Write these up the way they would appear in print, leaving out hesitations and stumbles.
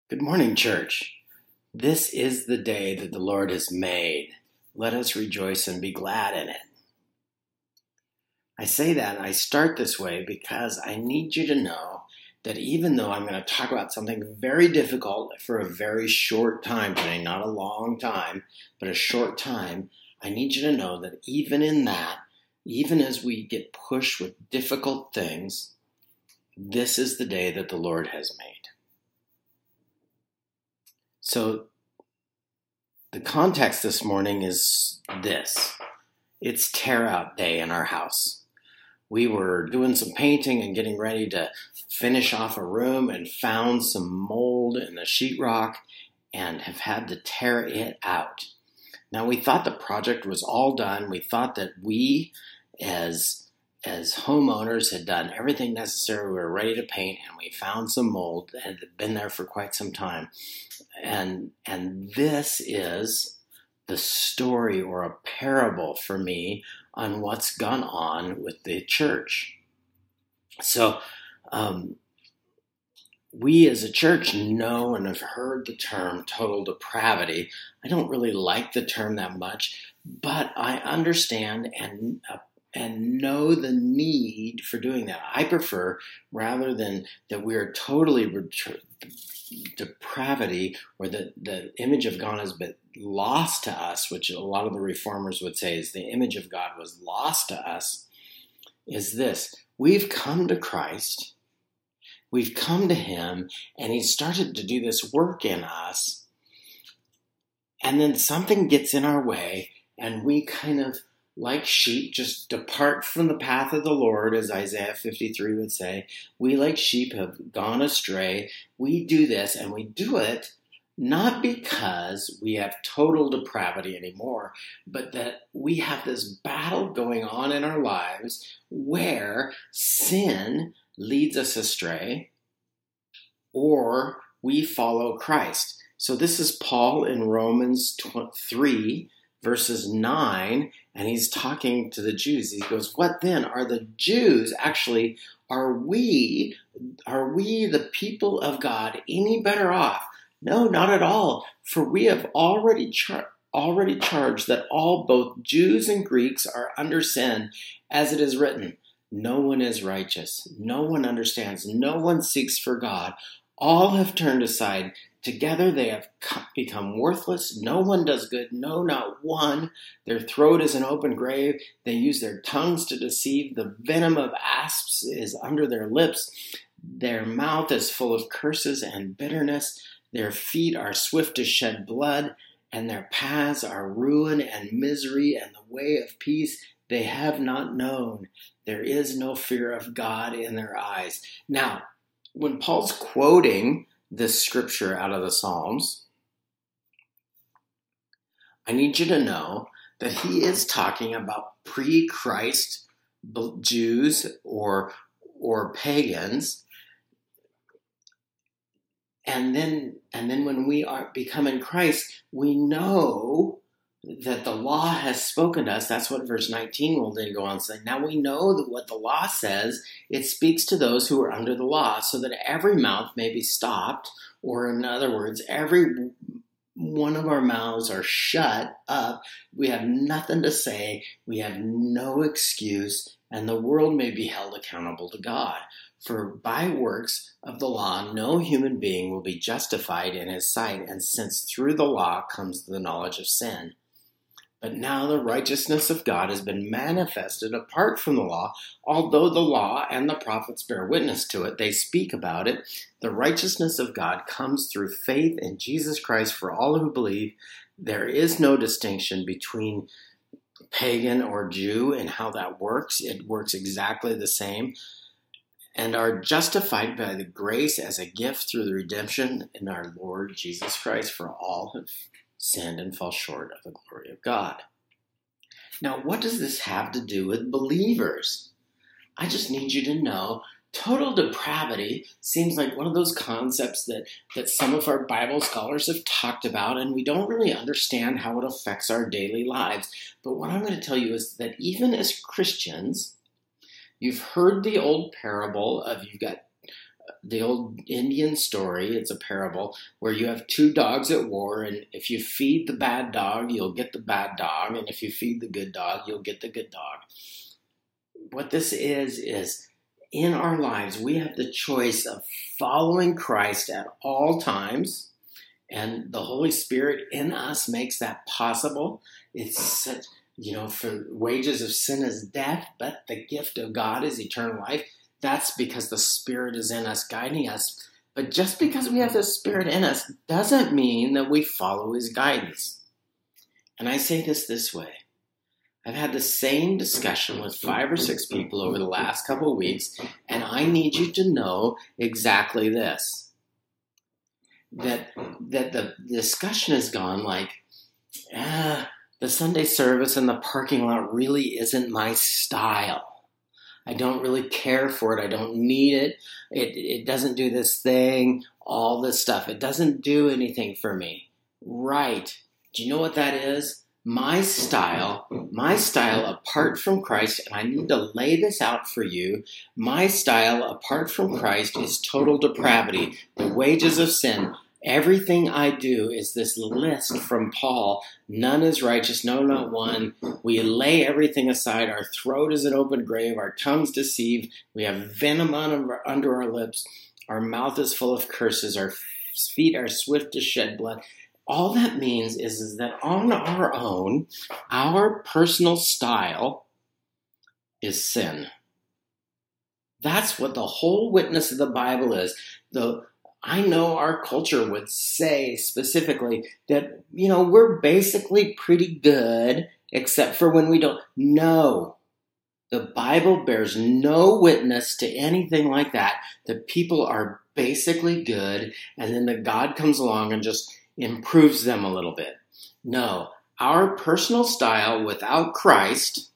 Good morning, church. This is the day that the Lord has made. Let us rejoice and be glad in it. I say that and I start this way because I need you to know that even though I'm going to talk about something very difficult for a very short time today, not a long time, but a short time, I need you to know that even in that, even as we get pushed with difficult things, this is the day that the Lord has made. So the context this morning is this. It's tear out day in our house. We were doing some painting and getting ready to finish off a room and found some mold in the sheetrock and have had to tear it out. Now we thought the project was all done. We thought that we as homeowners had done everything necessary. We were ready to paint and we found some mold that had been there for quite some time. And this is the story or a parable for me on what's gone on with the church. So we as a church know and have heard the term total depravity. I don't really like the term that much, but I understand and know the need for doing that. I prefer, rather than that we are totally depravity, or the image of God has been lost to us, which a lot of the reformers would say is the image of God was lost to us, is this. We've come to Christ, we've come to Him, and He started to do this work in us, and then something gets in our way, and we kind of, like sheep, just depart from the path of the Lord, as Isaiah 53 would say. We, like sheep, have gone astray. We do this, and we do it not because we have total depravity anymore, but that we have this battle going on in our lives where sin leads us astray or we follow Christ. So this is Paul in Romans 3, verses 9, and he's talking to the Jews. He goes, what then? Are the Jews, actually, are we the people of God any better off? No, not at all. For we have already charged that all, both Jews and Greeks, are under sin, as it is written, no one is righteous, no one understands, no one seeks for God. All have turned aside. Together they have become worthless. No one does good. No, not one. Their throat is an open grave. They use their tongues to deceive. The venom of asps is under their lips. Their mouth is full of curses and bitterness. Their feet are swift to shed blood, and their paths are ruin and misery, and the way of peace they have not known. There is no fear of God in their eyes. Now, when Paul's quoting this scripture out of the Psalms, I need you to know that he is talking about pre-Christ Jews or pagans. And then when we are becoming Christ, we know that the law has spoken to us. That's what verse 19 will then go on to say. Now we know that what the law says, it speaks to those who are under the law, so that every mouth may be stopped, or in other words, every one of our mouths are shut up. We have nothing to say. We have no excuse, and the world may be held accountable to God. For by works of the law, no human being will be justified in his sight, and since through the law comes the knowledge of sin. But now the righteousness of God has been manifested apart from the law. Although the law and the prophets bear witness to it, they speak about it. The righteousness of God comes through faith in Jesus Christ for all who believe. There is no distinction between pagan or Jew and how that works. It works exactly the same. And are justified by the grace as a gift through the redemption in our Lord Jesus Christ, for all have sinned and fall short of the glory of God. Now, what does this have to do with believers? I just need you to know total depravity seems like one of those concepts that some of our Bible scholars have talked about, and we don't really understand how it affects our daily lives. But what I'm going to tell you is that even as Christians, you've heard the old parable of you've got the old Indian story. It's a parable where you have two dogs at war, and if you feed the bad dog, you'll get the bad dog, and if you feed the good dog, you'll get the good dog. What this is in our lives, we have the choice of following Christ at all times, and the Holy Spirit in us makes that possible. It's such, for wages of sin is death, but the gift of God is eternal life. That's because the Spirit is in us, guiding us. But just because we have the Spirit in us doesn't mean that we follow His guidance. And I say this way. I've had the same discussion with 5 or 6 people over the last couple of weeks, and I need you to know exactly this. That the discussion has gone like, the Sunday service in the parking lot really isn't my style. I don't really care for it. I don't need it. It doesn't do this thing, all this stuff. It doesn't do anything for me. Right. Do you know what that is? My style apart from Christ, and I need to lay this out for you, my style apart from Christ is total depravity, the wages of sin. Everything I do is this list from Paul. None is righteous, no, not one. We lay everything aside. Our throat is an open grave. Our tongues deceive. We have venom under our lips. Our mouth is full of curses. Our feet are swift to shed blood. All that means is that on our own, our personal style is sin. That's what the whole witness of the Bible is. I know our culture would say specifically that, we're basically pretty good, except for when we don't. No. The Bible bears no witness to anything like that. That people are basically good, and then the God comes along and just improves them a little bit. No, our personal style without Christ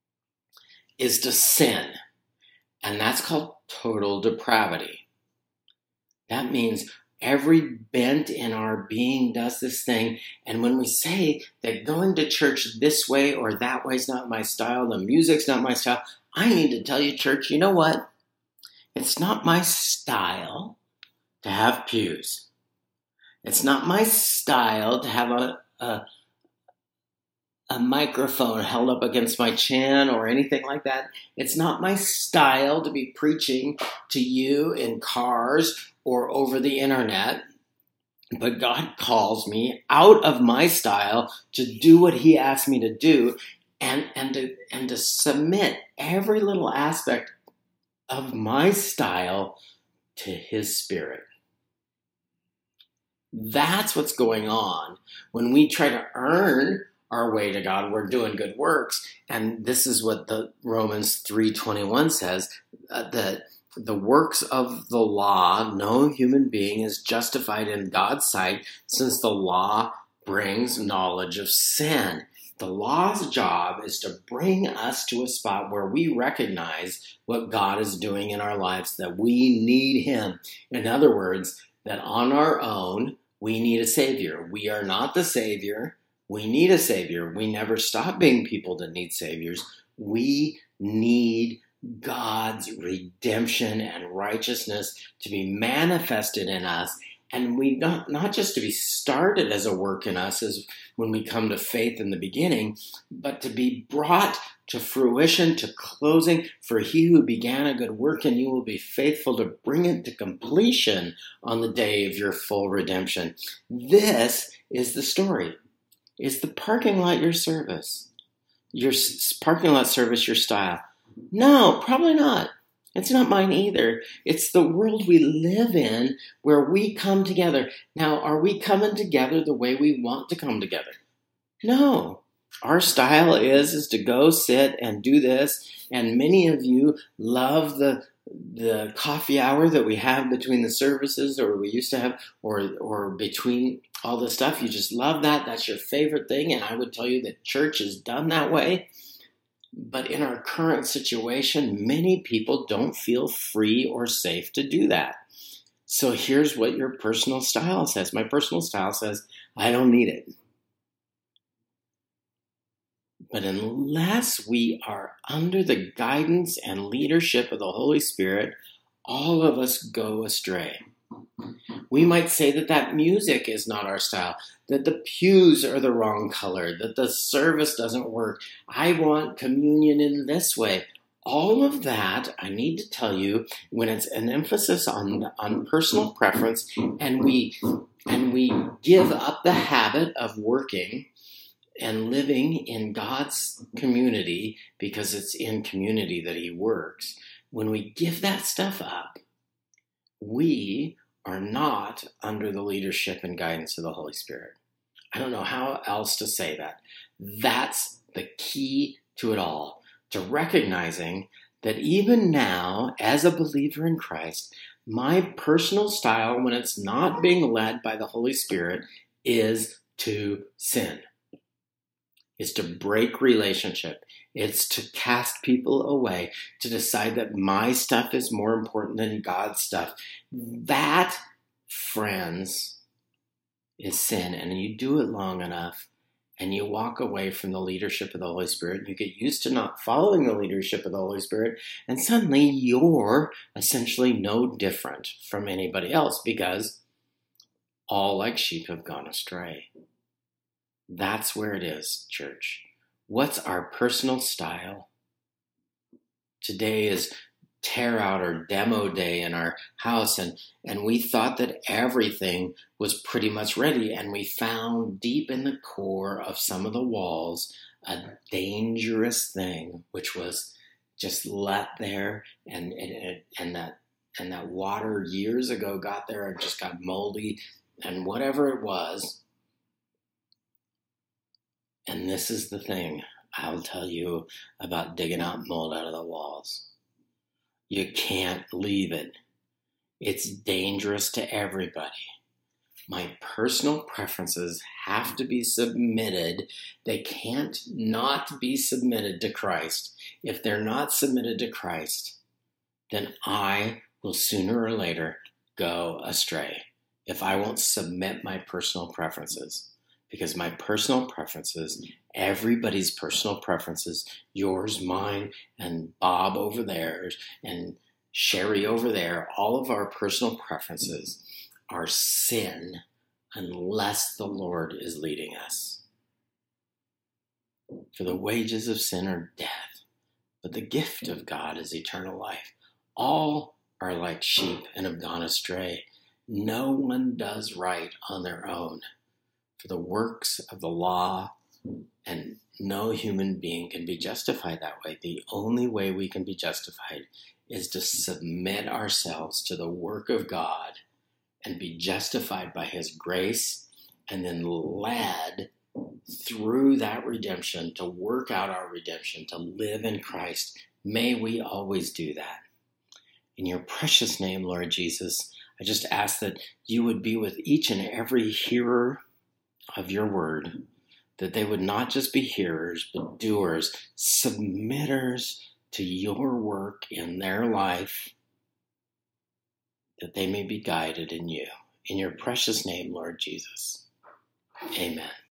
is to sin. And that's called total depravity. That means every bent in our being does this thing. And when we say that going to church this way or that way is not my style, the music's not my style, I need to tell you, church, you know what? It's not my style to have pews. It's not my style to have a microphone held up against my chin or anything like that. It's not my style to be preaching to you in cars or over the internet. But God calls me out of my style to do what He asked me to do and to submit every little aspect of my style to His Spirit. That's what's going on when we try to earn our way to God. We're doing good works, and this is what the Romans 3:21 says, that the works of the law, no human being is justified in God's sight, since the law brings knowledge of sin. The law's job is to bring us to a spot where we recognize what God is doing in our lives, that we need Him. In other words, that on our own, we need a Savior. We are not the Savior. We need a Savior. We never stop being people that need Saviors. We need God's redemption and righteousness to be manifested in us. And we not just to be started as a work in us as when we come to faith in the beginning, but to be brought to fruition, to closing. For He who began a good work in you will be faithful to bring it to completion on the day of your full redemption. This is the story. Is the parking lot your service? Your parking lot service your style? No, probably not. It's not mine either. It's the world we live in where we come together. Now, are we coming together the way we want to come together? No. Our style is to go sit and do this. And many of you love the coffee hour that we have between the services, or we used to have, or between all the stuff. You just love that. That's your favorite thing. And I would tell you that church is done that way. But in our current situation, many people don't feel free or safe to do that. So here's what your personal style says. My personal style says, I don't need it. But unless we are under the guidance and leadership of the Holy Spirit, all of us go astray. We might say that music is not our style, that the pews are the wrong color, that the service doesn't work. I want communion in this way. All of that, I need to tell you, when it's an emphasis on personal preference, and we give up the habit of working and living in God's community, because it's in community that He works, when we give that stuff up, we are not under the leadership and guidance of the Holy Spirit. I don't know how else to say that. That's the key to it all, to recognizing that even now, as a believer in Christ, my personal style, when it's not being led by the Holy Spirit, is to sin. It's to break relationship. It's to cast people away, to decide that my stuff is more important than God's stuff. That, friends, is sin. And you do it long enough, and you walk away from the leadership of the Holy Spirit, and you get used to not following the leadership of the Holy Spirit, and suddenly you're essentially no different from anybody else, because all like sheep have gone astray. That's where it is, church. What's our personal style? Today is tear out or demo day in our house, and we thought that everything was pretty much ready, and we found deep in the core of some of the walls a dangerous thing, which was just left there, and that water years ago got there and just got moldy, and whatever it was. And this is the thing I'll tell you about digging out mold out of the walls. You can't leave it. It's dangerous to everybody. My personal preferences have to be submitted. They can't not be submitted to Christ. If they're not submitted to Christ, then I will sooner or later go astray if I won't submit my personal preferences. Because my personal preferences, everybody's personal preferences, yours, mine, and Bob over there, and Sherry over there, all of our personal preferences are sin unless the Lord is leading us. For the wages of sin are death, but the gift of God is eternal life. All are like sheep and have gone astray. No one does right on their own. For the works of the law, and no human being can be justified that way. The only way we can be justified is to submit ourselves to the work of God and be justified by His grace, and then led through that redemption to work out our redemption, to live in Christ. May we always do that. In your precious name, Lord Jesus, I just ask that you would be with each and every hearer of your word, that they would not just be hearers, but doers, submitters to your work in their life, that they may be guided in you. In your precious name, Lord Jesus. Amen.